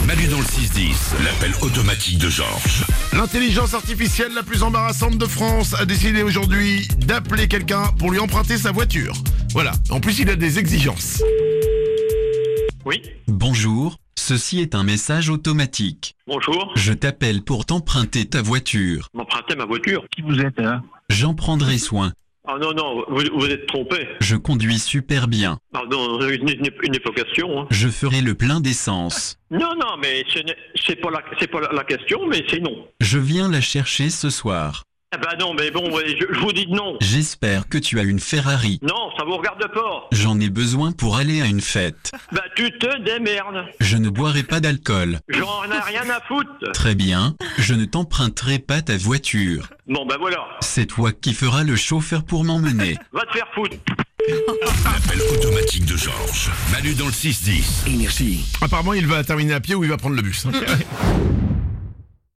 Manu dans le 6-10, l'appel automatique de Georges. L'intelligence artificielle la plus embarrassante de France a décidé aujourd'hui d'appeler quelqu'un pour lui emprunter sa voiture. Voilà, en plus il a des exigences. Oui, Bonjour, ceci est un message automatique. bonjour. Je t'appelle pour t'emprunter ta voiture. M'emprunter ma voiture. Qui vous êtes, hein? J'en prendrai soin. Ah non, non, vous êtes trompé. Je conduis super bien. Pardon, une évocation. Hein. Je ferai le plein d'essence. Non, non, mais c'est pas la question, mais c'est non. Je viens la chercher ce soir. Eh ben non, mais bon, ouais, je vous dis non. J'espère que tu as une Ferrari. Non, ça vous regarde pas. J'en ai besoin pour aller à une fête. Bah tu te démerdes. Je ne boirai pas d'alcool. J'en ai rien à foutre. Très bien, je ne t'emprunterai pas ta voiture. Bon, ben voilà. C'est toi qui feras le chauffeur pour m'emmener. Va te faire foutre. L'appel automatique de Georges. Manu dans le 6-10. Énergie. Apparemment il va terminer à pied ou il va prendre le bus.